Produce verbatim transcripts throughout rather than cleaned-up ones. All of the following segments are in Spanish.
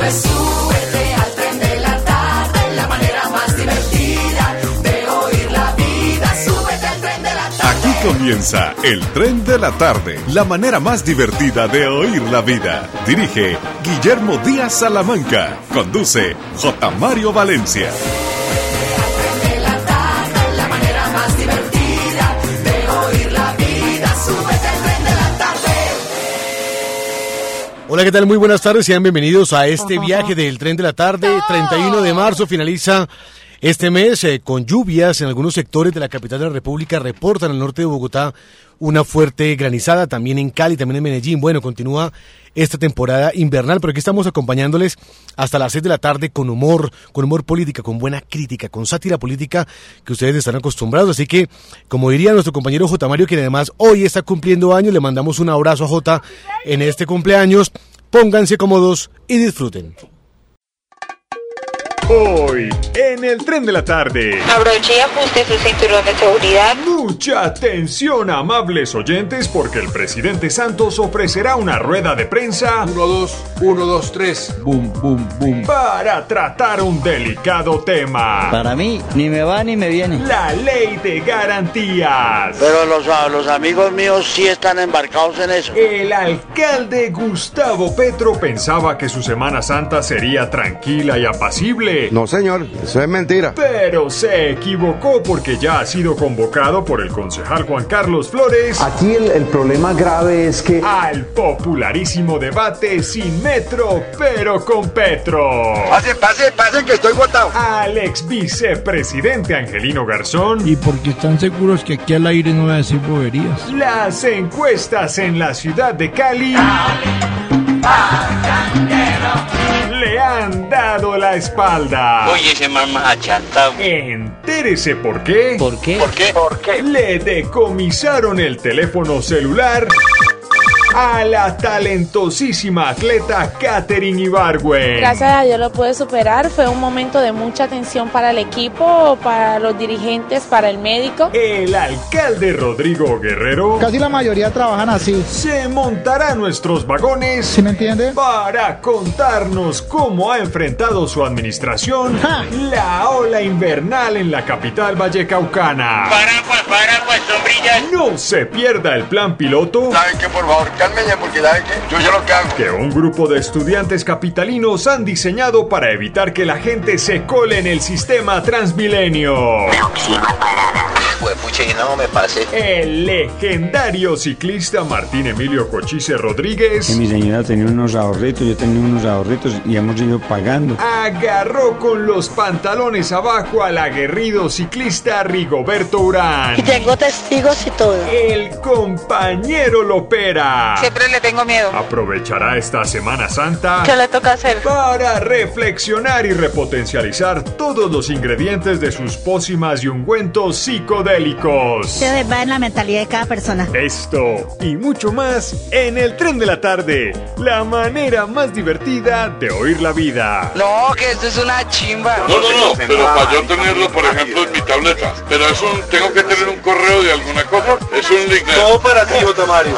Sube, súbete al tren de la tarde, la manera más divertida de oír la vida. Súbete al tren de la tarde. Aquí comienza el tren de la tarde, la manera más divertida de oír la vida. Dirige Guillermo Díaz Salamanca. Conduce J. Mario Valencia. Hola, ¿qué tal? Muy buenas tardes, sean bienvenidos a este viaje del tren de la tarde. treinta y uno de marzo finaliza este mes eh, con lluvias en algunos sectores de la capital de la República. Reportan al norte de Bogotá una fuerte granizada, también en Cali, también en Medellín. Bueno, continúa esta temporada invernal, pero aquí estamos acompañándoles hasta las seis de la tarde con humor, con humor política, con buena crítica, con sátira política que ustedes están acostumbrados. Así que, como diría nuestro compañero J. Mario, quien además hoy está cumpliendo años, le mandamos un abrazo a J en este cumpleaños. Pónganse cómodos y disfruten. Hoy, en el tren de la tarde. Abroche y ajuste su cinturón de seguridad. Mucha atención, amables oyentes, porque el presidente Santos ofrecerá una rueda de prensa. Uno, dos, uno, dos, tres. Boom, boom, boom. Para tratar un delicado tema. Para mí, ni me va ni me viene. La ley de garantías. Pero los, los amigos míos sí están embarcados en eso. El alcalde Gustavo Petro pensaba que su Semana Santa sería tranquila y apacible. No, señor, eso es mentira. Pero se equivocó porque ya ha sido convocado por el concejal Juan Carlos Flores. Aquí el, el problema grave es que... al popularísimo debate sin metro, pero con Petro. Pase, pase, pase que estoy botado. Al ex vicepresidente Angelino Garzón. Y porque están seguros que aquí al aire no voy a decir boberías. Las encuestas en la ciudad de Cali. Le han dado la espalda. Oye, ese man más achatado. Entérese por qué. ¿Por qué? ¿Por qué? ¿Por qué? Le decomisaron el teléfono celular a la talentosísima atleta Katherine Ibargüen. Gracias a Dios lo pude superar. Fue un momento de mucha tensión para el equipo, para los dirigentes, para el médico. El alcalde Rodrigo Guerrero. Casi la mayoría trabajan así. Se montará a nuestros vagones. ¿Sí me entiende? Para contarnos cómo ha enfrentado su administración ¡ja! La ola invernal en la capital vallecaucana. Paraguas, paraguas, sombrillas. No se pierda el plan piloto. ¿Saben qué? Por favor, cálmense porque ¿saben qué? Yo ya lo que hago. Que un grupo de estudiantes capitalinos han diseñado para evitar que la gente se cole en el sistema Transmilenio. Huepuche, y no me pase. El legendario ciclista Martín Emilio Cochise Rodríguez. Que mi señora tenía unos ahorritos, yo tenía unos ahorritos y hemos ido pagando. Agarró con los pantalones abajo al aguerrido ciclista Rigoberto Urán. Y tengo testigos y todo. El compañero Lopera. Siempre le tengo miedo. Aprovechará esta Semana Santa. ¿Qué le toca hacer? Para reflexionar y repotencializar todos los ingredientes de sus pócimas y ungüentos psicodélicos. Se va en la mentalidad de cada persona. Esto y mucho más en el tren de la tarde, la manera más divertida de oír la vida. No, que esto es una chimba. No, no, no, pero para yo tenerlo, por ejemplo, en mi tableta. Pero es un, tengo que tener un correo de alguna cosa. Es un link. Todo para ti, J. Mario.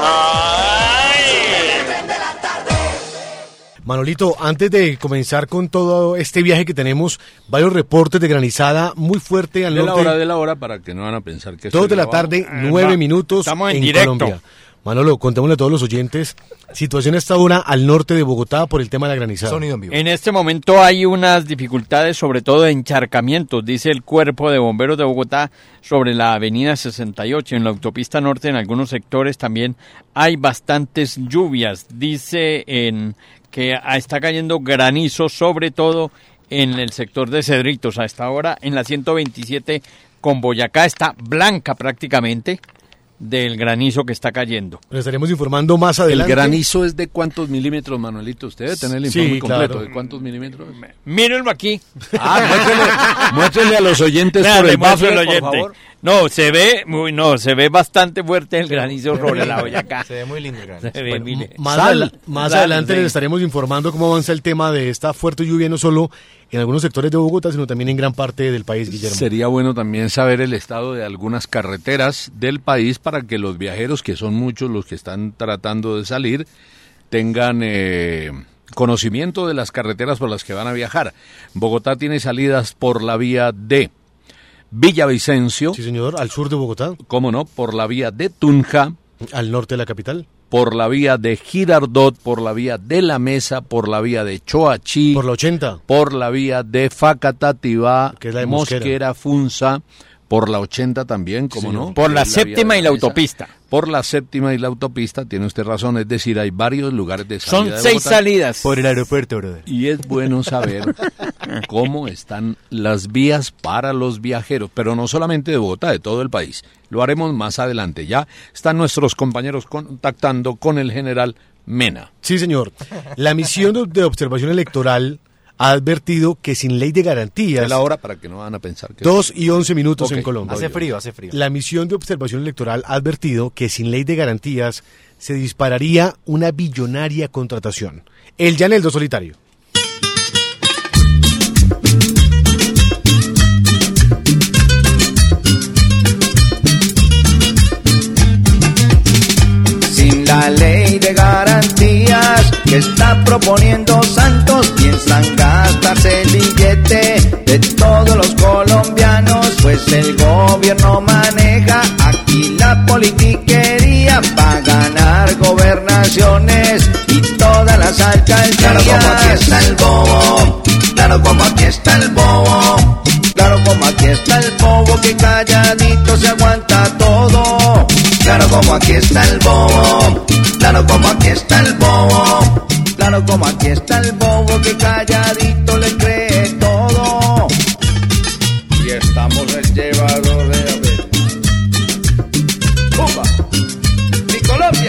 Manolito, antes de comenzar con todo este viaje que tenemos, varios reportes de granizada muy fuerte al de norte. La hora de la hora para que no van a pensar que... Dos de la tarde, nueve minutos Estamos en, en directo. Colombia. Manolo, contémosle a todos los oyentes, situación a esta hora al norte de Bogotá por el tema de la granizada. Sonido en vivo. En este momento hay unas dificultades, sobre todo de encharcamientos, dice el Cuerpo de Bomberos de Bogotá, sobre la avenida sesenta y ocho. En la autopista norte, en algunos sectores también hay bastantes lluvias. Dice en que está cayendo granizo, sobre todo en el sector de Cedritos. A esta hora, en la ciento veintisiete con Boyacá, está blanca prácticamente del granizo que está cayendo. Le estaremos informando más adelante. ¿El granizo es de cuántos milímetros, Manuelito? Usted debe tener el informe sí, completo. Claro. ¿De cuántos milímetros? Mírenlo aquí. Ah, muéstrenle, muéstrenle a los oyentes Nada, por el muestro bafle, al oyente. por favor. No, se ve muy, no, se ve bastante fuerte el granizo sobre la Boyacá. Se ve muy lindo el granizo. Se ve, Bueno, mire. más Sal, adela- más sal, adelante sí. les estaremos informando cómo avanza el tema de esta fuerte lluvia, no solo en algunos sectores de Bogotá, sino también en gran parte del país, Guillermo. Sería bueno también saber el estado de algunas carreteras del país para que los viajeros, que son muchos los que están tratando de salir, tengan eh, conocimiento de las carreteras por las que van a viajar. Bogotá tiene salidas por la vía de Villavicencio. Sí, señor, al sur de Bogotá. Cómo no, por la vía de Tunja. Al norte de la capital. Por la vía de Girardot, por la vía de La Mesa, por la vía de Choachí. Por la ochenta. Por la vía de Facatativá, que es la de Mosquera, Mosquera, Funza. Por la ochenta también, como sí, no. Por la la séptima de y la Mesa. autopista. Por la séptima y la autopista, tiene usted razón, es decir, hay varios lugares de salida. Son de seis Bogotá, salidas. Por el aeropuerto, brother. y es bueno saber cómo están las vías para los viajeros, pero no solamente de Bogotá, de todo el país. Lo haremos más adelante. Ya están nuestros compañeros contactando con el general Mena. Sí, señor. La misión de observación electoral ha advertido que sin ley de garantías... Es la hora para que no van a pensar que... Dos y once minutos Okay. en Colombia. Hace frío, hace frío. La misión de observación electoral ha advertido que sin ley de garantías se dispararía una billonaria contratación. El Llaneldo solitario. Sin la ley de garantías que está proponiendo Santos, piensan gastarse el billete de todos los colombianos, pues el gobierno maneja aquí la politiquería para ganar gobernaciones y todas las alcaldías. Claro, como aquí está el bobo, claro, como aquí está el bobo, claro, como aquí está el bobo que calladito se aguanta todo. Claro, como aquí está el bobo, claro, como aquí está el bobo, claro, como aquí está el bobo que calladito le cree todo. Y estamos el llevador de a ver. ¡Upa! ¡Mi Colombia!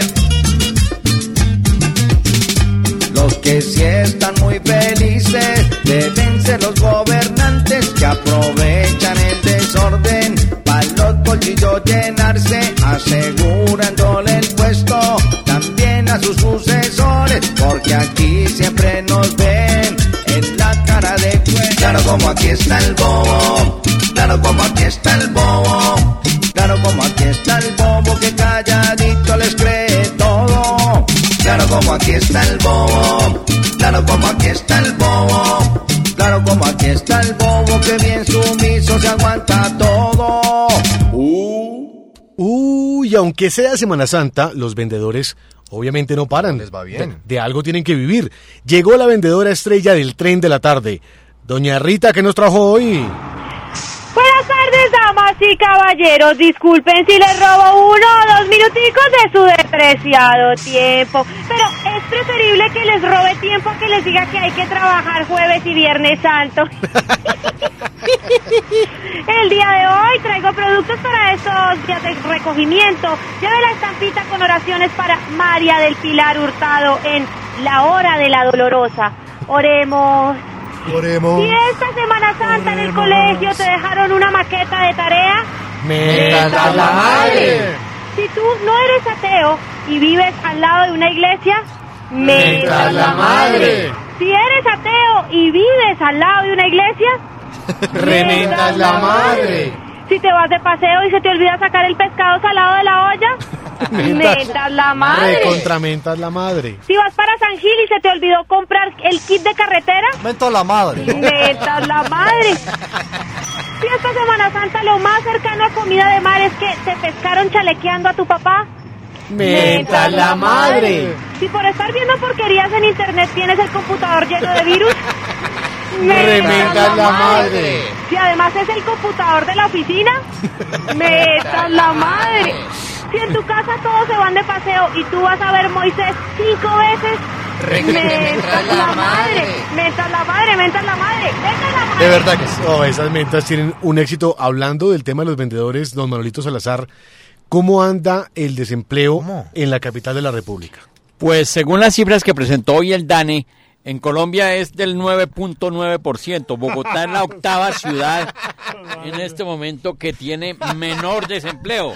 Los que sí están muy felices deben ser los gobernantes que aprovechan el desorden para los bolsillos llenarse, asegurándole el puesto también a sus sucesores, porque aquí siempre nos ven en la cara de cuenta. Claro, como aquí está el bobo, claro, como aquí está el bobo, claro, como aquí está el bobo que calladito les cree todo. Claro, como aquí está el bobo, claro, como aquí está el bobo, claro, como aquí está el bobo que bien sumiso se aguanta todo. Uh. Uy, aunque sea Semana Santa, los vendedores obviamente no paran. Les va bien. De, de algo tienen que vivir. Llegó la vendedora estrella del tren de la tarde. Doña Rita, ¿qué nos trajo hoy? Buenas tardes, damas y caballeros. Disculpen si les robo uno o dos minuticos de su despreciado tiempo, pero es preferible que les robe tiempo a que les diga que hay que trabajar jueves y viernes santo. El día de hoy traigo productos para estos días de recogimiento. Lleve la estampita con oraciones para María del Pilar Hurtado en La Hora de la Dolorosa. Oremos. Oremos. Si esta Semana Santa en el colegio te dejaron una maqueta de tarea, ¡Meta la madre! Si tú no eres ateo y vives al lado de una iglesia, ¡Meta la madre! Si eres ateo y vives al lado de una iglesia, ¡Rementas la madre! Si te vas de paseo y se te olvida sacar el pescado salado de la olla, mentas la madre. Recontramentas la madre. Si vas para San Gil y se te olvidó comprar el kit de carretera, mentas la madre. Mentas la madre. Si esta Semana Santa lo más cercano a comida de mar es que te pescaron chalequeando a tu papá, mentas la madre. Si por estar viendo porquerías en internet tienes el computador lleno de virus, rementas la madre. Si además es el computador de la oficina, metas la madre. Si en tu casa todos se van de paseo y tú vas a ver Moisés cinco veces, mentas la madre. Mentas la madre, mentas la madre, mentas la madre. De verdad que sí. Oh, esas mentas tienen un éxito. Hablando del tema de los vendedores, don Manolito Salazar, ¿cómo anda el desempleo ¿Cómo? en la capital de la República? Pues según las cifras que presentó hoy el DANE, en Colombia es del nueve punto nueve por ciento. Bogotá es la octava ciudad en este momento que tiene menor desempleo.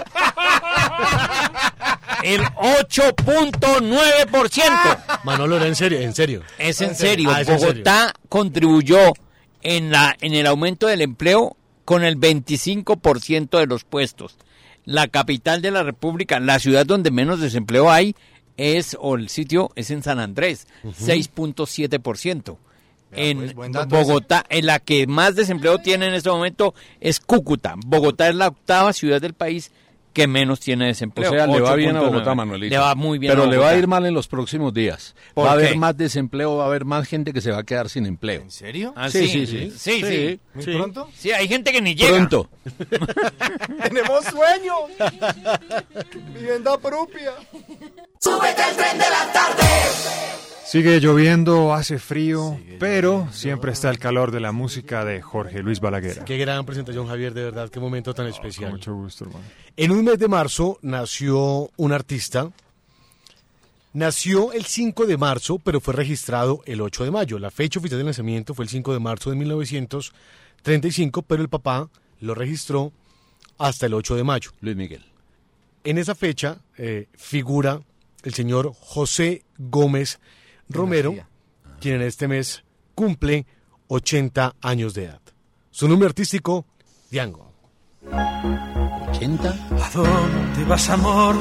El ocho punto nueve por ciento. Manolo, ¿era en serio? ¿En serio? Es en serio. Ah, ¿es en Bogotá serio? contribuyó en, la, en el aumento del empleo con el veinticinco por ciento de los puestos. La capital de la República, la ciudad donde menos desempleo hay, es, o el sitio es en San Andrés, uh-huh. seis punto siete por ciento. En pues, Bogotá, ese. En la que más desempleo tiene en este momento es Cúcuta. Bogotá es la octava ciudad del país que menos tiene desempleo. O sea, le va bien a Bogotá, Manuelito. Le va muy bien Pero a Bogotá. le va a ir mal en los próximos días. ¿Por va a qué? haber más desempleo, va a haber más gente que se va a quedar sin empleo. ¿En serio? Ah, sí, sí, sí, sí. Sí, sí. sí. ¿Muy sí. pronto? Sí, hay gente que ni llega. Pronto. ¡Tenemos sueños! ¡Vivienda propia! ¡Súbete al tren de la tarde! Sigue lloviendo, hace frío, Sigue pero lloviendo. Siempre está el calor de la música de Jorge Luis Balaguer. Qué gran presentación, Javier, de verdad, qué momento tan especial. Con mucho gusto, hermano. En un mes de marzo nació un artista. Nació el cinco de marzo, pero fue registrado el ocho de mayo. La fecha oficial de nacimiento fue el cinco de marzo de mil novecientos treinta y cinco, pero el papá lo registró hasta el ocho de mayo. Luis Miguel. En esa fecha eh, figura el señor José Gómez Romero, quien en este mes cumple ochenta años de edad. Su nombre artístico, Django. ¿ochenta? ¿A dónde vas, amor?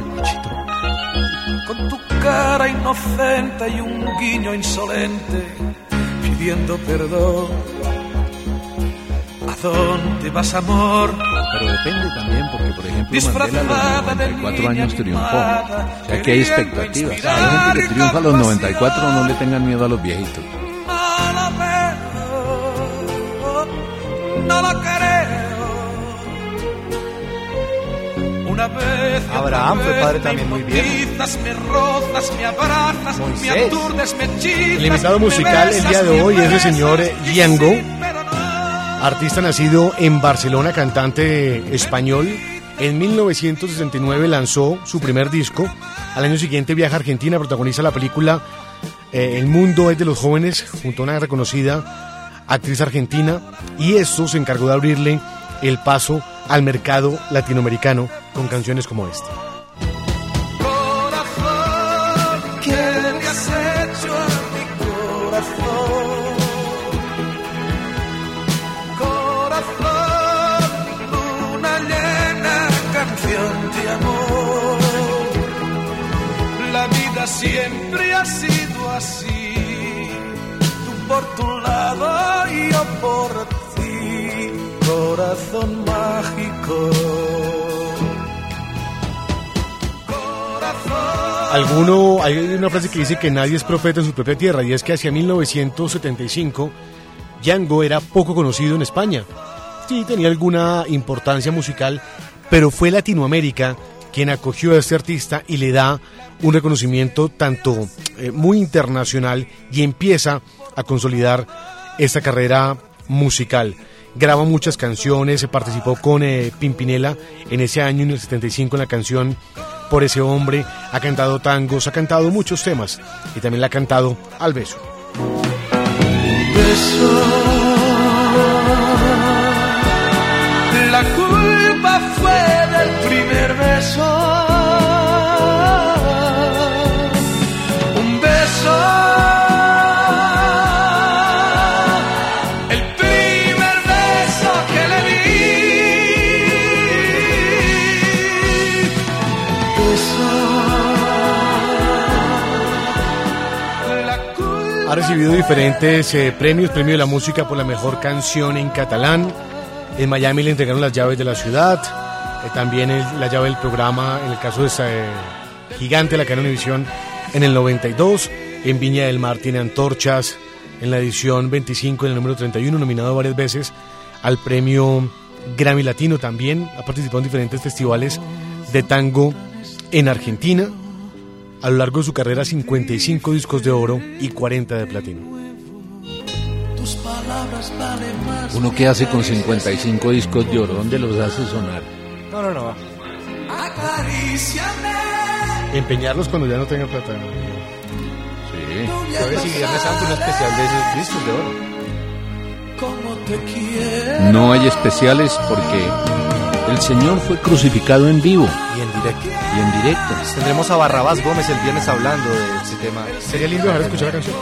Con tu cara inocente y un guiño insolente, pidiendo perdón. ¿A dónde vas, amor? Pero depende también, porque por ejemplo Mandela a los noventa y cuatro años triunfó. O sea que hay expectativas. A la gente que triunfa a los noventa y cuatro no le tengan miedo a los viejitos. No lo veo, no lo creo. Una vez Abraham fue padre también muy bien. Me rozas, me abrazas, me aturdes, me chispas. El invitado musical el día de hoy es el señor Django, artista nacido en Barcelona, cantante español. En mil novecientos sesenta y nueve lanzó su primer disco. Al año siguiente viaja a Argentina, protagoniza la película eh, El mundo es de los jóvenes, junto a una reconocida actriz argentina. Y esto se encargó de abrirle el paso al mercado latinoamericano con canciones como esta. Corazón, ¿qué le has hecho a mi corazón? De amor, la vida siempre ha sido así, tú por tu lado y yo por ti, corazón mágico. Corazón. Alguno, hay una frase que dice que nadie es profeta en su propia tierra, y es que hacia mil novecientos setenta y cinco Django era poco conocido en España. Sí, tenía alguna importancia musical, pero fue Latinoamérica quien acogió a este artista y le da un reconocimiento tanto eh, muy internacional y empieza a consolidar esta carrera musical. Graba muchas canciones, se participó con eh, Pimpinela en ese año, en el setenta y cinco, en la canción Por ese hombre, ha cantado tangos, ha cantado muchos temas y también le ha cantado Al beso. Beso, la culpa fue del primer beso, un beso, el primer beso que le di, beso, la culpa. Ha recibido diferentes eh, premios, premio de la música por la mejor canción en catalán. En Miami le entregaron las llaves de la ciudad, eh, también el, la llave del programa, en el caso de esa, eh, Gigante, la cadena Univisión, en el noventa y dos. En Viña del Mar tiene antorchas, en la edición veinticinco, en el número treinta y uno, nominado varias veces al premio Grammy Latino. También ha participado en diferentes festivales de tango en Argentina. A lo largo de su carrera, cincuenta y cinco discos de oro y cuarenta de platino. ¿Uno qué hace con cincuenta y cinco discos de oro? ¿Dónde los hace sonar? No, no, no. Empeñarlos cuando ya no tenga plata. Sí. Jueves y Viernes Santo, un especial de esos discos de oro. No hay especiales porque el Señor fue crucificado en vivo. Y en directo. Y en directo. Tendremos a Barrabás Gómez el viernes hablando de este tema. Sería lindo dejar de escuchar la canción.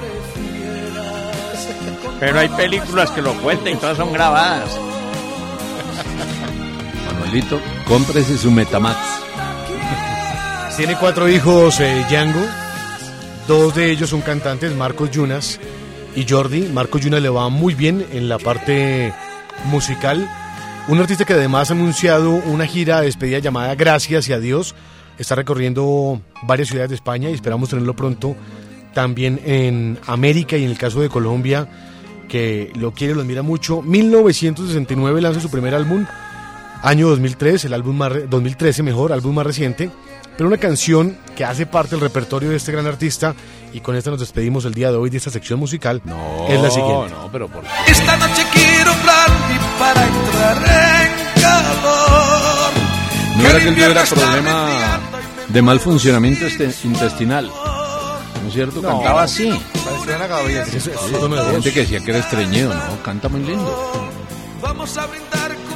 Pero hay películas que lo cuentan y todas son grabadas. Manuelito, cómprese su Metamax. Tiene cuatro hijos, eh, Django. Dos de ellos son cantantes, Marcos Yunas y Jordi. Marcos Yunas le va muy bien en la parte musical. Un artista que además ha anunciado una gira de despedida llamada Gracias y Adiós. Está recorriendo varias ciudades de España y esperamos tenerlo pronto también en América y en el caso de Colombia, que lo quiere, lo admira mucho. mil novecientos sesenta y nueve lanza su primer álbum, año dos mil tres, el álbum más re- dos mil trece mejor, álbum más reciente, pero una canción que hace parte del repertorio de este gran artista, y con esta nos despedimos el día de hoy de esta sección musical. No, es la siguiente. No, pero por Esta noche quiero brandy para entrar en calor. no era que él tuviera problema de mal funcionamiento este- intestinal, ¿no es cierto? No. Cantaba así. Parecía una gavilla. Eso- eso es Sí, tono de hay voz. gente que decía que era estreñido, ¿no? Canta muy lindo. Vamos a brindar con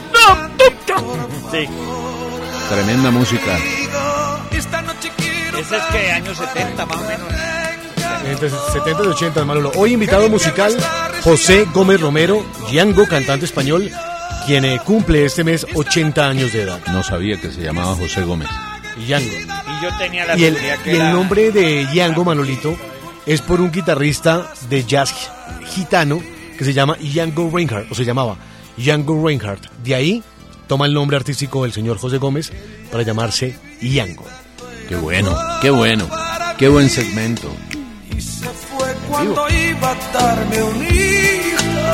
Sí. Tremenda música. esta noche quiero Ese es que años setenta más o menos. Entre setenta y ochenta, Manolo. Hoy invitado musical, José Gómez Romero, Django, cantante español, quien eh, cumple este mes ochenta años de edad. No sabía que se llamaba José Gómez. Django. Y yo tenía la Y el, seguridad que y el era- nombre de Django, Manolito, es por un guitarrista de jazz gitano que se llama Django Reinhardt, o se llamaba Django Reinhardt. De ahí toma el nombre artístico del señor José Gómez para llamarse Django. Qué bueno, qué bueno. Qué buen segmento. y se fue cuando iba a darme un hijo.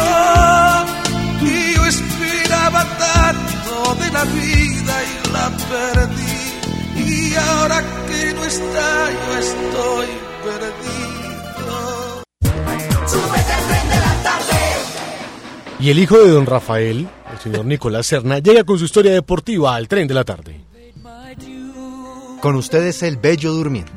Y yo esperaba tanto de la vida y la perdí. Y ahora que no está, yo estoy perdido. Súbete al tren de la tarde. Y el hijo de don Rafael, el señor Nicolás Serna, llega con su historia deportiva al Tren de la Tarde. Con ustedes el Bello Durmiente.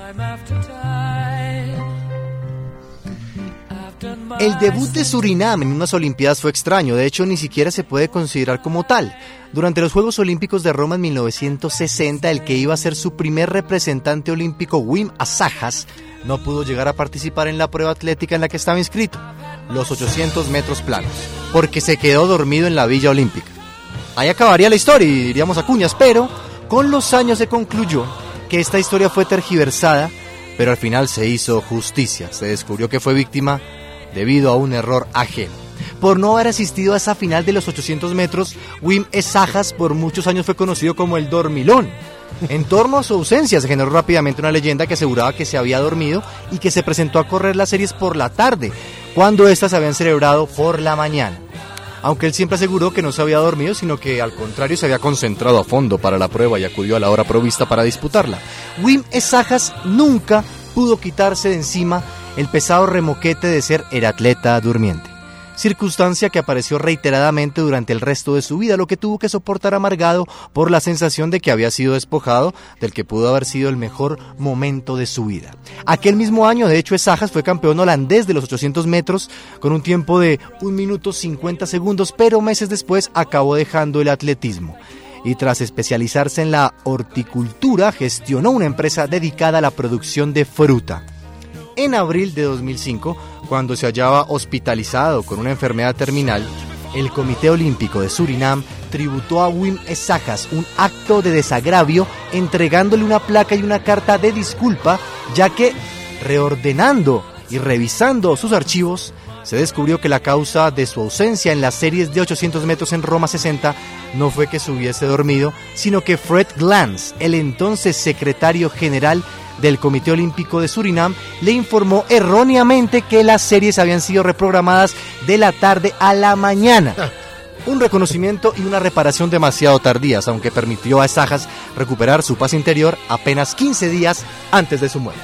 El debut de Surinam en unas Olimpiadas fue extraño, de hecho ni siquiera se puede considerar como tal. Durante los Juegos Olímpicos de Roma en mil novecientos sesenta, el que iba a ser su primer representante olímpico, Wim Asajas, no pudo llegar a participar en la prueba atlética en la que estaba inscrito, los ochocientos metros planos, porque se quedó dormido en la Villa Olímpica. Ahí acabaría la historia y iríamos a cuñas, pero con los años se concluyó que esta historia fue tergiversada, pero al final se hizo justicia. Se descubrió que fue víctima debido a un error ajeno. Por no haber asistido a esa final de los ochocientos metros, Wim Asajas por muchos años fue conocido como el dormilón. En torno a su ausencia se generó rápidamente una leyenda que aseguraba que se había dormido y que se presentó a correr las series por la tarde, cuando éstas se habían celebrado por la mañana. Aunque él siempre aseguró que no se había dormido, sino que al contrario se había concentrado a fondo para la prueba y acudió a la hora provista para disputarla. Wim Asajas nunca pudo quitarse de encima el pesado remoquete de ser el atleta durmiente, circunstancia que apareció reiteradamente durante el resto de su vida, lo que tuvo que soportar amargado por la sensación de que había sido despojado del que pudo haber sido el mejor momento de su vida. Aquel mismo año, de hecho, Asajas fue campeón holandés de los ochocientos metros con un tiempo de un minuto cincuenta segundos, pero meses después acabó dejando el atletismo. Y tras especializarse en la horticultura, gestionó una empresa dedicada a la producción de fruta. En abril de dos mil cinco, cuando se hallaba hospitalizado con una enfermedad terminal, el Comité Olímpico de Surinam tributó a Wim Asajas un acto de desagravio entregándole una placa y una carta de disculpa, ya que, reordenando y revisando sus archivos, se descubrió que la causa de su ausencia en las series de ochocientos metros en Roma sesenta no fue que se hubiese dormido, sino que Fred Glantz, el entonces secretario general del Comité Olímpico de Surinam, le informó erróneamente que las series habían sido reprogramadas de la tarde a la mañana. Un reconocimiento y una reparación demasiado tardías, aunque permitió a Asajas recuperar su paz interior apenas quince días antes de su muerte.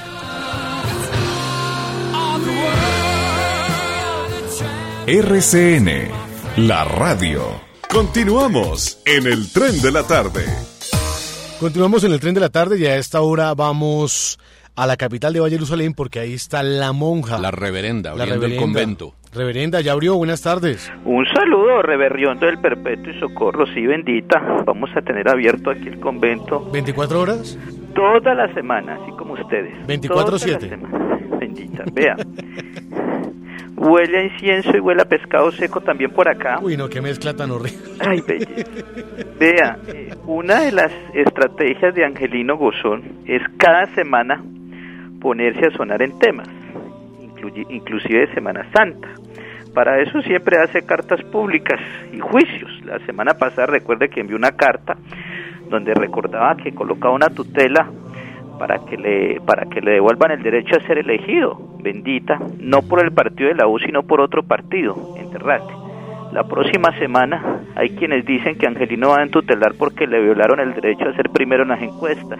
R C N, la radio. Continuamos en el Tren de la Tarde. Continuamos en el Tren de la Tarde y a esta hora vamos a la capital de Valle de Jerusalén porque ahí está la monja. La reverenda, La abriendo el reverenda. convento. Reverenda, ya abrió, buenas tardes. Un saludo, reverendo del Perpetuo y Socorro, sí, bendita. Vamos a tener abierto aquí el convento. ¿veinticuatro horas? Toda la semana, así como ustedes. veinticuatro Toda la siete. semana. Bendita, vea. Huele a incienso y huele a pescado seco también por acá. Uy, no, qué mezcla tan horrible. Ay, belleza. Vea, eh, una de las estrategias de Angelino Gozón es cada semana ponerse a sonar en temas, incluye, inclusive de Semana Santa. Para eso siempre hace cartas públicas y juicios. La semana pasada recuerde que envió una carta donde recordaba que colocaba una tutela para que le para que le devuelvan el derecho a ser elegido, bendita, no por el partido de la U, sino por otro partido, Enterrate. La próxima semana hay quienes dicen que Angelino va a entutelar porque le violaron el derecho a ser primero en las encuestas.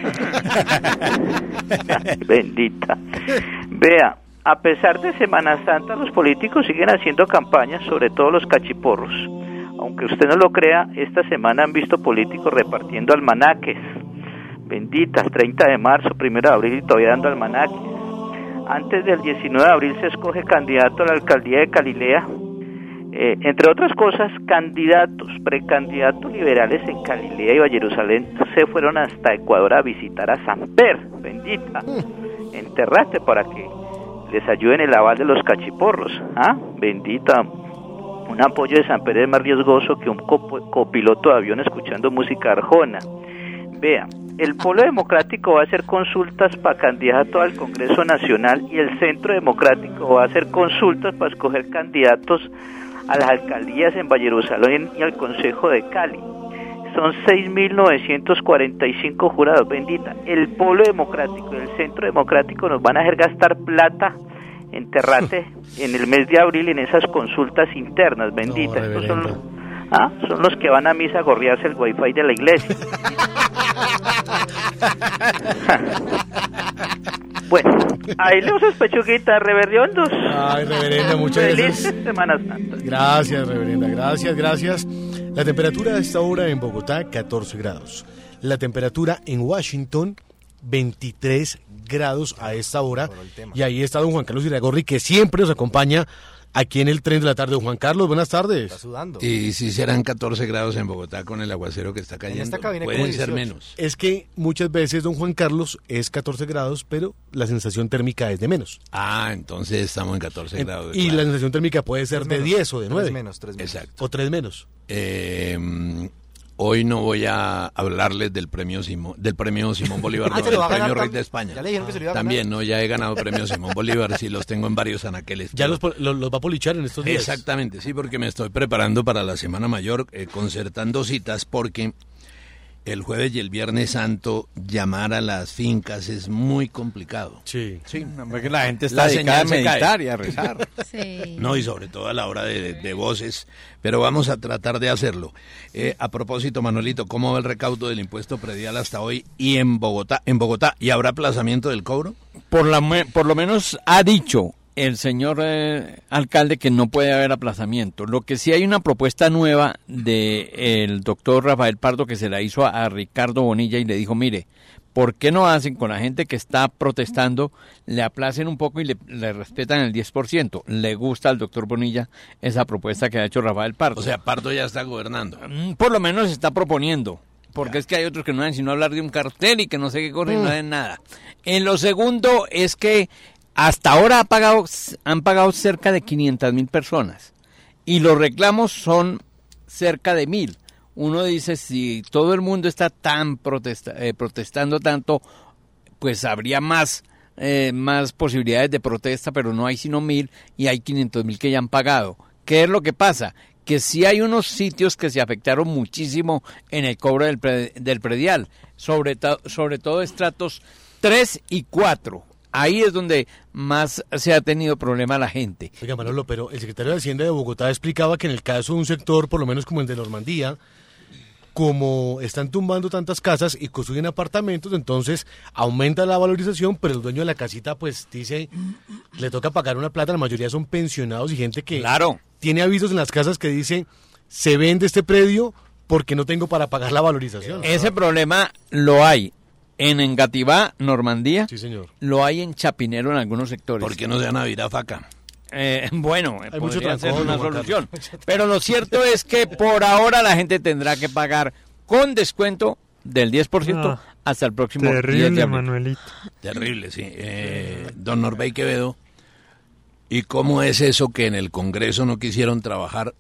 Bendita. Vea, a pesar de Semana Santa, los políticos siguen haciendo campañas, sobre todo los cachiporros. Aunque usted no lo crea, esta semana han visto políticos repartiendo almanaques. Benditas, treinta de marzo, primero de abril y todavía dando almanaques. Antes del diecinueve de abril se escoge candidato a la alcaldía de Galilea. Eh, entre otras cosas, candidatos, precandidatos liberales en Galilea y Valle Jerusalén se fueron hasta Ecuador a visitar a Samper, bendita, Enterrate, para que les ayuden el aval de los cachiporros. ¿Ah? Bendita, un apoyo de Samper es más riesgoso que un cop- copiloto de avión escuchando música arjona. Vea, el Polo Democrático va a hacer consultas para candidato al Congreso Nacional y el Centro Democrático va a hacer consultas para escoger candidatos a las alcaldías en Valle Jerusalén y al Consejo de Cali. Son seis mil novecientos cuarenta y cinco jurados, bendita. El Polo Democrático y el Centro Democrático nos van a hacer gastar plata, Enterrate, en el mes de abril en esas consultas internas, bendita. No, estos son los, ah, son los que van a misa a gorrearse el wifi de la iglesia. Bueno, ahí los sospechuguitas, reveriondos. Ay, reverenda, muchas Feliz gracias. Semana Santa. Gracias, reverenda, gracias, gracias. La temperatura a esta hora en Bogotá, catorce grados. La temperatura en Washington, veintitrés grados a esta hora. Y ahí está don Juan Carlos Iragorri, que siempre nos acompaña aquí en el Tren de la Tarde. Don Juan Carlos, buenas tardes. Está sudando. Y si serán catorce grados en Bogotá con el aguacero que está cayendo, En esta cabina pueden como ser dieciocho. menos. Es que muchas veces, don Juan Carlos, es catorce grados, pero la sensación térmica es de menos. Ah, entonces estamos en catorce En- grados. y claro. la sensación térmica puede ser Tres de menos, diez o de nueve. Tres menos, tres menos. Exacto. O tres menos. Eh, hoy no voy a hablarles del premio Simón, del premio Simón Bolívar, Ah, no, se del lo va a premio ganar Rey tam- de España. Ya le dijeron que se lo iba a También, ganar. no, ya he ganado premio Simón Bolívar, sí los tengo en varios anaqueles. Ya los, po- los, los va a polichar en estos días. Exactamente, sí, porque me estoy preparando para la Semana Mayor, eh, concertando citas, porque el jueves y el viernes santo llamar a las fincas es muy complicado. Sí. Sí. No, porque la gente está La dedicada a señal se cae. meditar y a rezar. Sí. No, y sobre todo a la hora de, de voces, pero vamos a tratar de hacerlo. Eh, a propósito, Manuelito, ¿cómo va el recaudo del impuesto predial hasta hoy y en Bogotá? ¿En Bogotá y habrá aplazamiento del cobro? Por, la, me- por lo menos ha dicho el señor eh, alcalde que no puede haber aplazamiento. Lo que sí hay una propuesta nueva de el doctor Rafael Pardo que se la hizo a, a Ricardo Bonilla y le dijo, mire, ¿por qué no hacen con la gente que está protestando, le aplacen un poco y le, le respetan el diez por ciento? Le gusta al doctor Bonilla esa propuesta que ha hecho Rafael Pardo. O sea, Pardo ya está gobernando. Mm, Por lo menos se está proponiendo, porque es que hay otros que no hacen sino hablar de un cartel y que no sé qué cosa y no hacen nada. En lo segundo es que hasta ahora ha pagado, han pagado cerca de quinientas mil personas y los reclamos son cerca de mil. Uno dice, si todo el mundo está tan protesta, eh, protestando tanto, pues habría más, eh, más posibilidades de protesta, pero no hay sino mil y hay quinientos mil que ya han pagado. ¿Qué es lo que pasa? Que sí hay unos sitios que se afectaron muchísimo en el cobro del, pre, del predial, sobre, to, sobre todo estratos tres y cuatro. Ahí es donde más se ha tenido problema la gente. Oiga, Manolo, pero el secretario de Hacienda de Bogotá explicaba que en el caso de un sector, por lo menos como el de Normandía, como están tumbando tantas casas y construyen apartamentos, entonces aumenta la valorización, pero el dueño de la casita pues dice, le toca pagar una plata, la mayoría son pensionados y gente que claro. tiene avisos en las casas que dice, se vende este predio porque no tengo para pagar la valorización. Ese problema lo hay en Engativá, Normandía, sí, señor. Lo hay en Chapinero en algunos sectores. ¿Por qué no se van a virar faca? Eh, bueno, hay podría mucho ser trancón, una Juan solución. Carlos. Pero lo cierto es que por ahora la gente tendrá que pagar con descuento del diez por ciento Ah, hasta el próximo diez de Terrible, abril. Manuelito. Terrible, sí. Eh, don Norbey Quevedo, ¿Y cómo es eso que en el Congreso no quisieron trabajar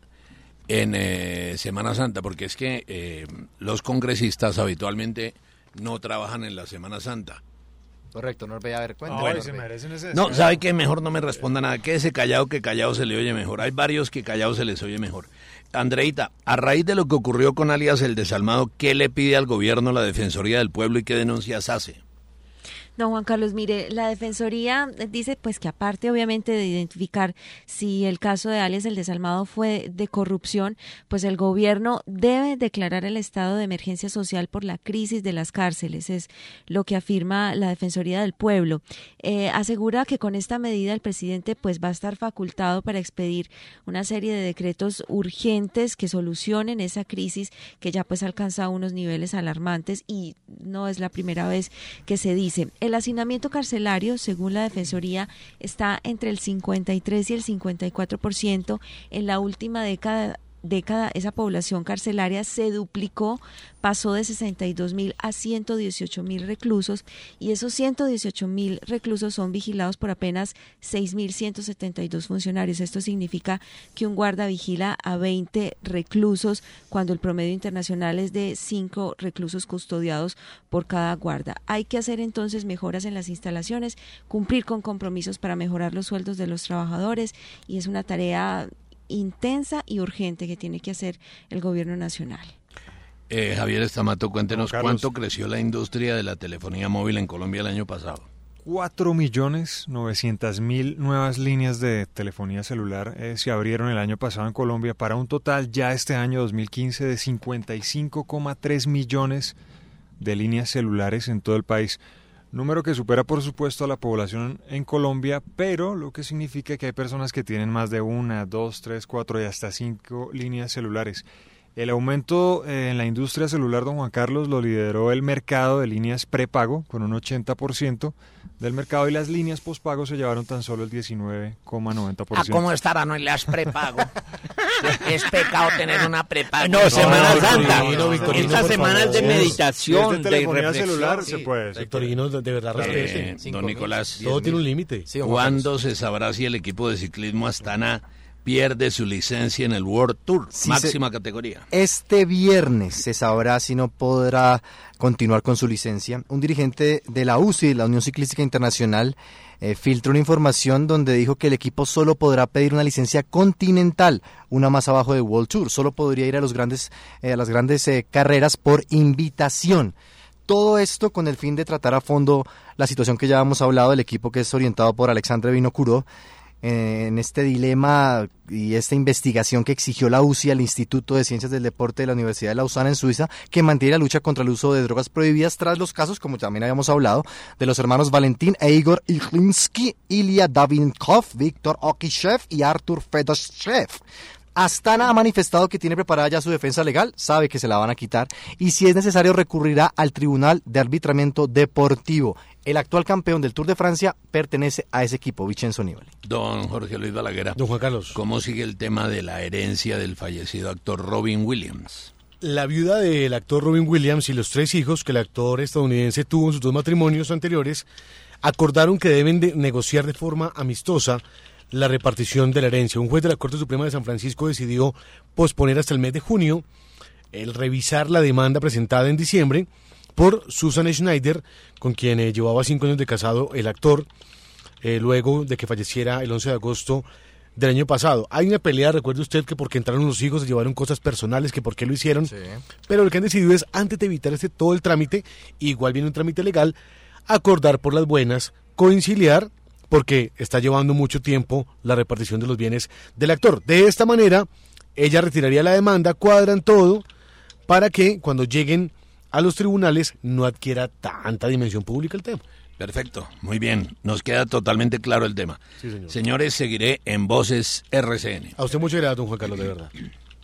en eh, Semana Santa? Porque es que eh, los congresistas habitualmente no trabajan en la Semana Santa. Correcto, no vaya a ver cuenta. No, bueno, se merecen ese No, ¿sabe qué? Mejor no me responda nada. Quédese callado, que callado se le oye mejor. Hay varios que callado se les oye mejor. Andreita, a raíz de lo que ocurrió con alias El Desalmado, ¿qué le pide al gobierno la Defensoría del Pueblo y qué denuncias hace? Don Juan Carlos, mire, la Defensoría dice pues que aparte obviamente de identificar si el caso de alias El Desalmado fue de corrupción, pues el gobierno debe declarar el estado de emergencia social por la crisis de las cárceles, es lo que afirma la Defensoría del Pueblo. Eh, asegura que con esta medida el presidente pues va a estar facultado para expedir una serie de decretos urgentes que solucionen esa crisis que ya pues alcanza unos niveles alarmantes y no es la primera vez que se dice. El hacinamiento carcelario, según la Defensoría, está entre el cincuenta y tres y el cincuenta y cuatro por ciento. En la última década, década esa población carcelaria se duplicó, pasó de sesenta y dos mil a ciento dieciocho mil reclusos y esos ciento dieciocho mil reclusos son vigilados por apenas seis mil ciento setenta y dos funcionarios. Esto significa que un guarda vigila a veinte reclusos cuando el promedio internacional es de cinco reclusos custodiados por cada guarda. Hay que hacer entonces mejoras en las instalaciones, cumplir con compromisos para mejorar los sueldos de los trabajadores y es una tarea intensa y urgente que tiene que hacer el gobierno nacional. Eh, Javier Estamato, cuéntenos cuánto creció la industria de la telefonía móvil en Colombia el año pasado. cuatro millones novecientas mil nuevas líneas de telefonía celular eh, se abrieron el año pasado en Colombia para un total ya este año dos mil quince de cincuenta y cinco coma tres millones de líneas celulares en todo el país. Número que supera por supuesto a la población en Colombia, pero lo que significa que hay personas que tienen más de una, dos, tres, cuatro y hasta cinco líneas celulares. El aumento eh, en la industria celular, don Juan Carlos, lo lideró el mercado de líneas prepago con un ochenta por ciento del mercado y las líneas pospago se llevaron tan solo el diecinueve coma noventa por ciento. ¿A cómo estarán hoy las prepago? Es pecado tener una prepago. No, Semana Santa. Victorino, Victorino, Esta por semana es de favor. meditación, Si es de de telefonía reflexión. celular, Sí. se puede. se Victorino, de verdad, respete. Eh, don Nicolás, Todo tiene un límite. ¿cuándo se sabrá si el equipo de ciclismo Astana pierde su licencia en el World Tour, Sí, máxima se- categoría? Este viernes se sabrá si no podrá continuar con su licencia. Un dirigente de la U C I, la Unión Ciclística Internacional, eh, filtró una información donde dijo que el equipo solo podrá pedir una licencia continental, una más abajo de World Tour. Solo podría ir a los grandes, eh, a las grandes eh, carreras por invitación. Todo esto con el fin de tratar a fondo la situación que ya hemos hablado del equipo que es orientado por Alexandre Vinokurov, en este dilema y esta investigación que exigió la U C I al Instituto de Ciencias del Deporte de la Universidad de Lausana en Suiza, que mantiene la lucha contra el uso de drogas prohibidas tras los casos, como también habíamos hablado, de los hermanos Valentín e Igor Iglinsky, Ilya Davinkov, Víctor Okishev y Artur Fedoshev. Astana ha manifestado que tiene preparada ya su defensa legal, sabe que se la van a quitar y si es necesario recurrirá al Tribunal de Arbitramiento Deportivo. El actual campeón del Tour de Francia pertenece a ese equipo, Vincenzo Nibali. Don Jorge Luis Balaguer. Don Juan Carlos. ¿Cómo sigue el tema de la herencia del fallecido actor Robin Williams? La viuda del actor Robin Williams y los tres hijos que el actor estadounidense tuvo en sus dos matrimonios anteriores acordaron que deben de negociar de forma amistosa la repartición de la herencia. Un juez de la Corte Suprema de San Francisco decidió posponer hasta el mes de junio el revisar la demanda presentada en diciembre por Susan Schneider, con quien eh, llevaba cinco años de casado el actor, eh, luego de que falleciera el once de agosto del año pasado. Hay una pelea, recuerde usted, que porque entraron los hijos se llevaron cosas personales, que por qué lo hicieron, sí. Pero lo que han decidido es, antes de evitar este, todo el trámite, igual viene un trámite legal, acordar por las buenas, conciliar, porque está llevando mucho tiempo la repartición de los bienes del actor. De esta manera, ella retiraría la demanda, cuadran todo, para que cuando lleguen a los tribunales no adquiera tanta dimensión pública el tema. Perfecto, muy bien, nos queda totalmente claro el tema. Sí, señor. Señores, seguiré en Voces R C N. A usted muchas gracias, don Juan Carlos, de verdad.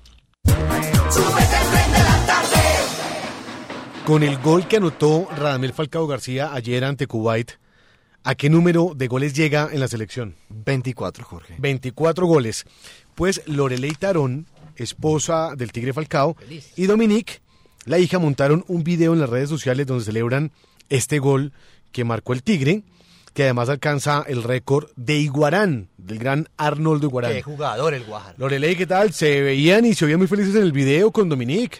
Con el gol que anotó Radamel Falcao García ayer ante Kuwait, ¿a qué número de goles llega en la selección? veinticuatro, Jorge. veinticuatro goles. Pues Lorelei Tarón, esposa del Tigre Falcao, y Dominique, la hija, montaron un video en las redes sociales donde celebran este gol que marcó el Tigre. que además alcanza el récord de Iguarán, del gran Arnoldo Iguarán. Qué jugador el Guajar. Loreley, ¿qué tal? Se veían y se oían muy felices en el video con Dominique.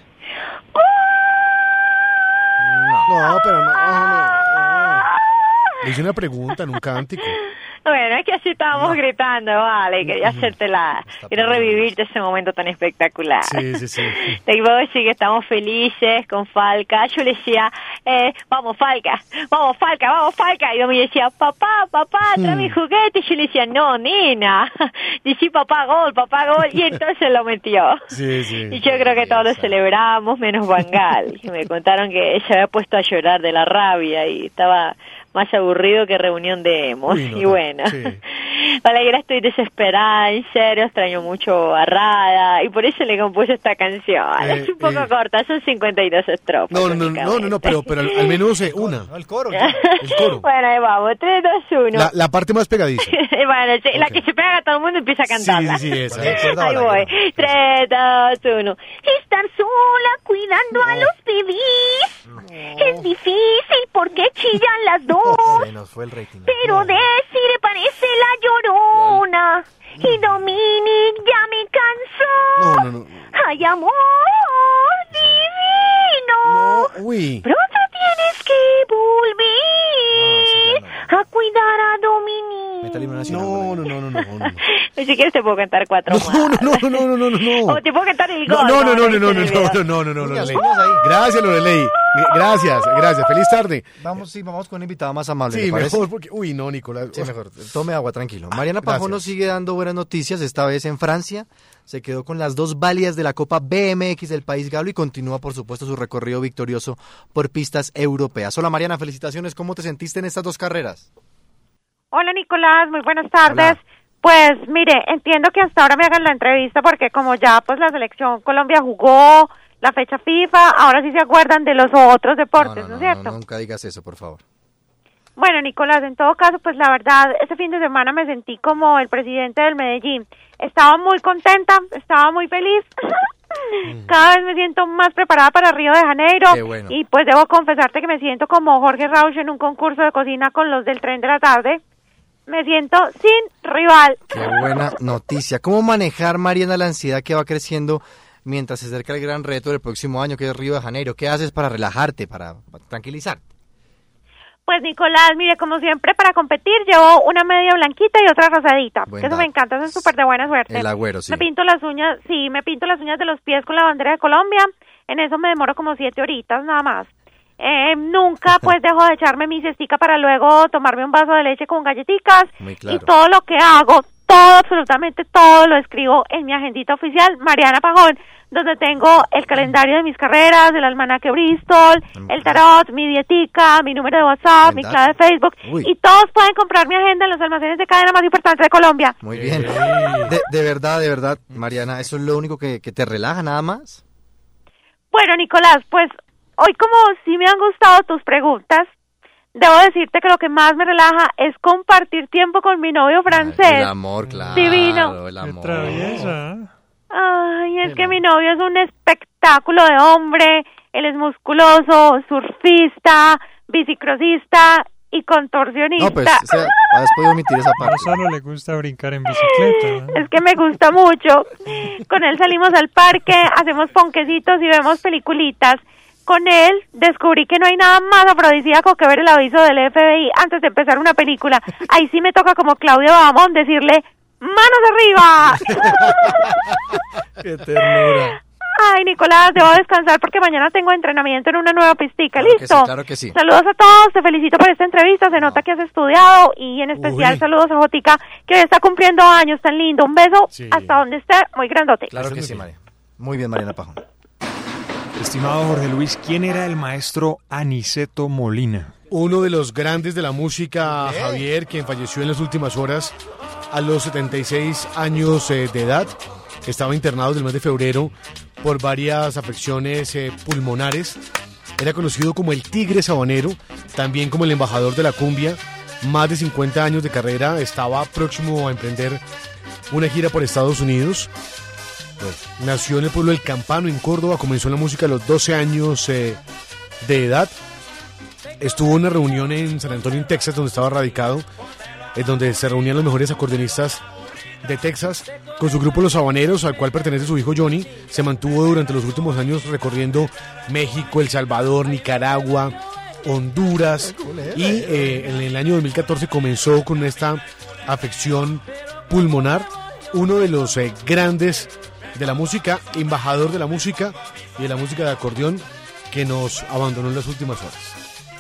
No, no pero no, no, no. Le hice una pregunta en un cántico. Bueno, es que así estábamos gritando, vale, quería hacértela, quería revivirte ese momento tan espectacular. Sí, sí, sí. Te iba a decir que estamos felices con Falca. Yo le decía, eh, vamos Falca, vamos Falca, vamos Falca. Y yo me decía, papá, papá, trae mi juguete. Y yo le decía, no, nena, decí papá gol, papá gol. Y entonces lo metió. Sí, sí. Y yo creo que todos lo celebramos, menos Bangal. Me contaron que se había puesto a llorar de la rabia y estaba más aburrido que reunión de emos. Uy, no, y bueno, sí. Vale, ahora estoy desesperada, en serio, extraño mucho a Rada y por eso le compuse esta canción. Eh, es un poco eh. corta, son cincuenta y dos estrofas. No, no, no, no, no, pero, pero al, al menos eh, una. No, el coro. El coro. Bueno, ahí vamos, tres, dos, uno. La, la parte más pegadiza. Bueno, okay. La que se pega a todo el mundo empieza a cantarla. Sí, sí, sí, esa. Ahí voy, tres, dos, uno. Estar sola cuidando a los bebés no. Es difícil porque chillan las dos. Se nos fue el rating. Pero Desiree parece la llorona. Y Dominic ya me cansó. No, no, no. Ay, amor divino. No, uy. Pronto tienes que volver no, a cuidar a Dominic. No, no, no, no, no, no. Ni siquiera te puedo cantar cuatro no, más. No, no, no, no, no, no, no. O te puedo cantar el gol. No, no, no, no, no, no, no, no, no, no, no, Loreley. Gracias, Loreley. Gracias, gracias. Feliz tarde. Vamos, sí, vamos con una invitada más amable. Sí, mejor porque... Uy, no, Nicolás. Sí, mejor. Tome agua, tranquilo. Mariana Pajón nos sigue dando buenas noticias, esta vez en Francia. Se quedó con las dos válidas de la Copa B M X del País Galo y continúa, por supuesto, su recorrido victorioso por pistas europeas. Hola, Mariana, felicitaciones. ¿Cómo te sentiste en estas dos carreras? Hola, Nicolás. Muy buenas tardes. Hola. Pues, mire, entiendo que hasta ahora me hagan la entrevista porque como ya, pues, la selección Colombia jugó la fecha FIFA, ahora sí se acuerdan de los otros deportes, ¿no, no, no, ¿no es cierto? No, nunca digas eso, por favor. Bueno, Nicolás, en todo caso, pues la verdad, este fin de semana me sentí como el presidente del Medellín. Estaba muy contenta, estaba muy feliz. Cada vez me siento más preparada para Río de Janeiro. Qué bueno. Y pues debo confesarte que me siento como Jorge Rauch en un concurso de cocina con los del Tren de la Tarde. Me siento sin rival. Qué buena noticia. ¿Cómo manejar, Mariana, la ansiedad que va creciendo mientras se acerca el gran reto del próximo año, que es Río de Janeiro? ¿Qué haces para relajarte, para, para tranquilizarte? Pues, Nicolás, mire, como siempre, para competir llevo una media blanquita y otra rosadita. Buen eso dato. Me encanta, eso es súper de buena suerte. El agüero, sí. Me pinto las uñas, sí, me pinto las uñas de los pies con la bandera de Colombia. En eso me demoro como siete horitas, nada más. Eh, nunca, pues, dejo de echarme mi cestica para luego tomarme un vaso de leche con galletitas. Muy claro. Y todo lo que hago, todo, absolutamente todo, lo escribo en mi agendita oficial, Mariana Pajón, donde tengo el calendario de mis carreras, el almanaque Bristol, el tarot, mi dietica, mi número de WhatsApp, mi clave de Facebook. Uy. Y todos pueden comprar mi agenda en los almacenes de cadena más importantes de Colombia. Muy bien. De, de verdad, de verdad, Mariana, ¿eso es lo único que, que te relaja, nada más? Bueno, Nicolás, pues hoy como sí me han gustado tus preguntas, debo decirte que lo que más me relaja es compartir tiempo con mi novio francés. El amor, claro. Divino. El amor. Qué traviesa. Ay, es que mi novio es un espectáculo de hombre. Él es musculoso, surfista, bicicrosista y contorsionista. No, pues, o sea, has podido omitir esa parte. No solo le gusta brincar en bicicleta, ¿eh? Es que me gusta mucho. Con él salimos al parque, hacemos ponquecitos y vemos peliculitas. Con él descubrí que no hay nada más afrodisíaco que ver el aviso del F B I antes de empezar una película. Ahí sí me toca como Claudia Bamón decirle ¡manos arriba! ¡Qué ternura! Ay, Nicolás, debo descansar porque mañana tengo entrenamiento en una nueva pistica. Claro ¿Listo? Que sí, claro que sí. Saludos a todos, te felicito por esta entrevista, se nota que has estudiado y en especial Uy. saludos a Jotica, que hoy está cumpliendo años, tan lindo. Un beso sí. hasta donde esté, muy grandote. Claro que sí, María. Muy bien, Mariana Pajón. Estimado Jorge Luis, ¿quién era el maestro Aniceto Molina? Uno de los grandes de la música, ¿Eh? Javier, quien falleció en las últimas horas a los setenta y seis años eh, de edad. Estaba internado desde el mes de febrero por varias afecciones eh, pulmonares. Era conocido como el Tigre Sabanero, también como el embajador de la cumbia. Más de cincuenta años de carrera, estaba próximo a emprender una gira por Estados Unidos. Nació en el pueblo del Campano, en Córdoba, comenzó en la música a los doce años eh, de edad. estuvo en una reunión en San Antonio, en Texas, donde estaba radicado, en donde se reunían los mejores acordeonistas de Texas, con su grupo Los Habaneros, al cual pertenece su hijo Johnny. Se mantuvo durante los últimos años recorriendo México, El Salvador, Nicaragua, Honduras, y eh, en el año dos mil catorce comenzó con esta afección pulmonar, uno de los eh, grandes de la música, embajador de la música y de la música de acordeón, que nos abandonó en las últimas horas.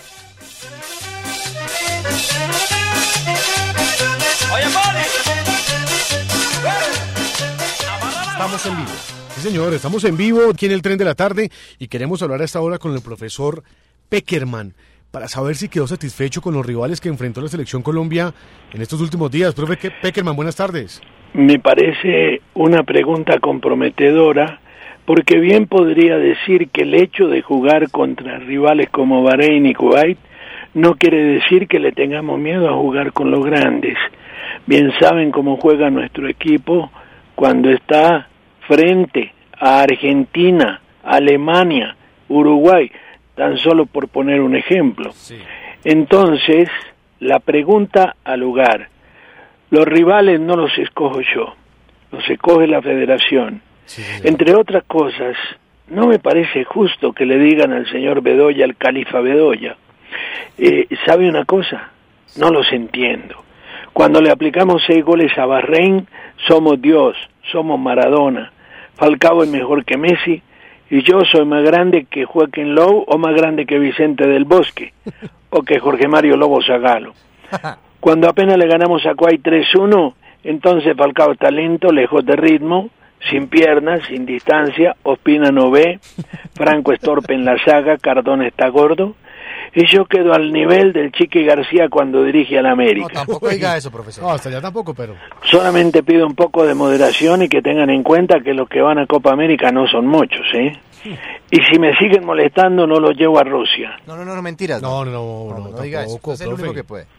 Estamos en vivo. Sí, señor, estamos en vivo aquí en el Tren de la Tarde y queremos hablar a esta hora con el profesor Peckerman para saber si quedó satisfecho con los rivales que enfrentó la Selección Colombia en estos últimos días. Profe Peckerman, buenas tardes. Me parece una pregunta comprometedora, porque bien podría decir que el hecho de jugar contra rivales como Bahrein y Kuwait no quiere decir que le tengamos miedo a jugar con los grandes. Bien saben cómo juega nuestro equipo cuando está frente a Argentina, Alemania, Uruguay, tan solo por poner un ejemplo. Sí. Entonces, la pregunta al lugar, los rivales no los escojo yo, los escoge la federación. Sí, sí. Entre otras cosas, no me parece justo que le digan al señor Bedoya, al califa Bedoya, eh, ¿sabe una cosa? No los entiendo. Cuando le aplicamos seis goles a Bahrein, somos Dios, somos Maradona. Falcao es mejor que Messi, y yo soy más grande que Joaquín Lowe, o más grande que Vicente del Bosque, o que Jorge Mario Lobo Zagalo. Cuando apenas le ganamos a Kuwait tres uno, entonces Falcao está lento, lejos de ritmo, sin piernas, sin distancia, Ospina no ve, Franco es torpe en la saga, Cardona está gordo, y yo quedo al nivel del Chiqui García cuando dirige a la América. No, tampoco diga eso, profesor. No, hasta allá tampoco, pero... Solamente pido un poco de moderación y que tengan en cuenta que los que van a Copa América no son muchos, ¿eh? Y si me siguen molestando, no los llevo a Rusia. No, no, no, mentiras. No, no, no, no, no, no, no diga eso. Es el único que puede.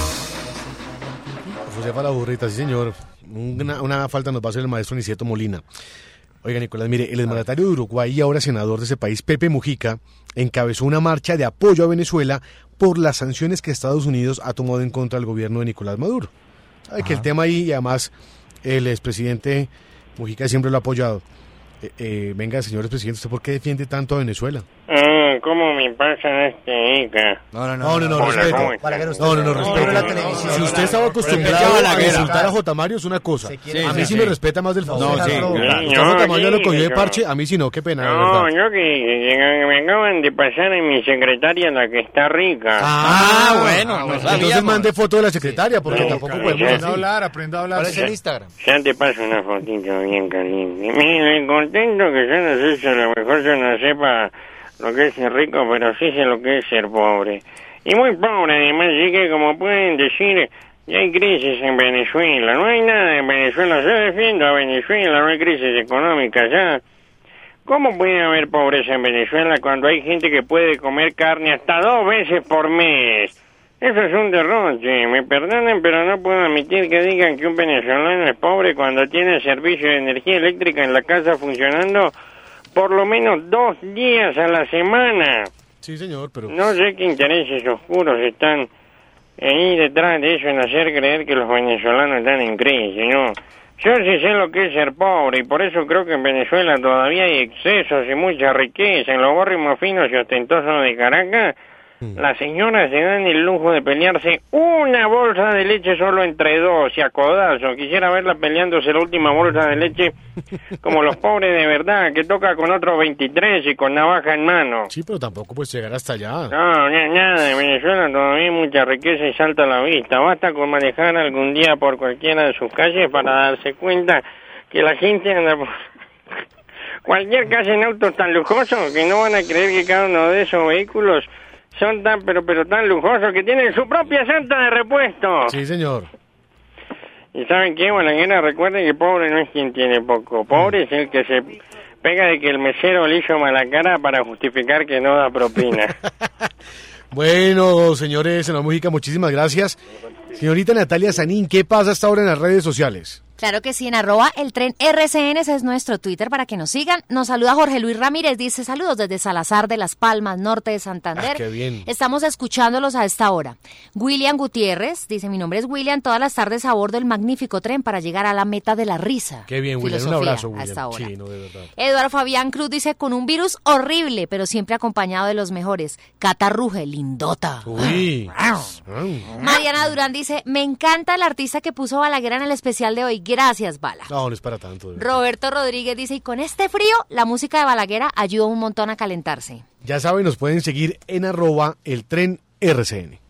Josefa la burrita, sí, señor. Una, una falta nos va a hacer el maestro Niceto Molina. Oiga, Nicolás, mire, el exmandatario de Uruguay y ahora senador de ese país, Pepe Mujica, encabezó una marcha de apoyo a Venezuela por las sanciones que Estados Unidos ha tomado en contra del gobierno de Nicolás Maduro. Sabe que el tema ahí, y además el expresidente Mujica siempre lo ha apoyado. Eh, eh, venga, señor expresidente, ¿usted por qué defiende tanto a Venezuela? Ah, ¿cómo me pasa este Ica? No, no, no, no, no, no, respeto. No, no, no, respeto. La televisión. Si usted estaba acostumbrado a insultar a J. Mario es una cosa. Sí, a mí sí, sí me respeta más del favor. No, sí. Usted a J. Mario lo cogió de parche, a mí sí no, qué pena. No, yo que, que me acaban de pasar en mi secretaria la que está rica. Ah, bueno. No entonces mande foto de la secretaria, porque sí, tampoco podemos aprenda a hablar, aprenda a hablar. ¿Cuál es el Instagram? Ya te paso una fotito bien caliente. Mire, contento que yo no sé si a lo mejor yo no sepa lo que es ser rico, pero sí sé lo que es ser pobre. Y muy pobre, además, sí que como pueden decir, ya hay crisis en Venezuela. No hay nada en Venezuela. Yo defiendo a Venezuela, no hay crisis económica ya. ¿Cómo puede haber pobreza en Venezuela cuando hay gente que puede comer carne hasta dos veces por mes? Eso es un derroche. Me perdonen, pero no puedo admitir que digan que un venezolano es pobre cuando tiene servicio de energía eléctrica en la casa funcionando por lo menos dos días a la semana. Sí, señor, pero... No sé qué intereses oscuros están ahí detrás de eso en hacer creer que los venezolanos están en crisis, ¿no? Yo sí sé lo que es ser pobre y por eso creo que en Venezuela todavía hay excesos y mucha riqueza. En los barrios más finos y ostentosos de Caracas, mm. las señoras se dan el lujo de pelearse una bolsa de leche solo entre dos y a codazo. Quisiera verla peleándose la última bolsa de leche como los pobres de verdad, que toca con otros veintitrés y con navaja en mano. Sí, pero tampoco puedes llegar hasta allá. No, nada, en Venezuela todavía hay mucha riqueza y salta a la vista. Basta con manejar algún día por cualquiera de sus calles para darse cuenta que la gente anda por cualquier calle en autos tan lujosos que no van a creer que cada uno de esos vehículos son tan, pero pero tan lujosos que tienen su propia llanta de repuesto. Sí, señor. ¿Y saben qué? Balaguer, recuerden que pobre no es quien tiene poco. Pobre es el que se pega de que el mesero le hizo mala cara para justificar que no da propina. Bueno, señores, señora Mujica, muchísimas gracias. Señorita Natalia Sanín, ¿qué pasa hasta ahora en las redes sociales? Claro que sí, en arroba el tren R C N, ese es nuestro Twitter para que nos sigan. Nos saluda Jorge Luis Ramírez, dice saludos desde Salazar de Las Palmas, norte de Santander. Ah, qué bien. Estamos escuchándolos a esta hora. William Gutiérrez dice, mi nombre es William, todas las tardes a bordo del magnífico tren para llegar a la meta de la risa. Qué bien, William, un abrazo, William. A esta hora. Sí, no, de verdad. Eduardo Fabián Cruz dice, con un virus horrible, pero siempre acompañado de los mejores. Cata Ruge, lindota. Uy. Mariana Durán dice, me encanta el artista que puso Balaguer en el especial de hoy. Gracias, Bala. No, no es para tanto. Roberto Rodríguez dice, y con este frío, la música de Balaguer ayuda un montón a calentarse. Ya saben, nos pueden seguir en arroba el tren R C N.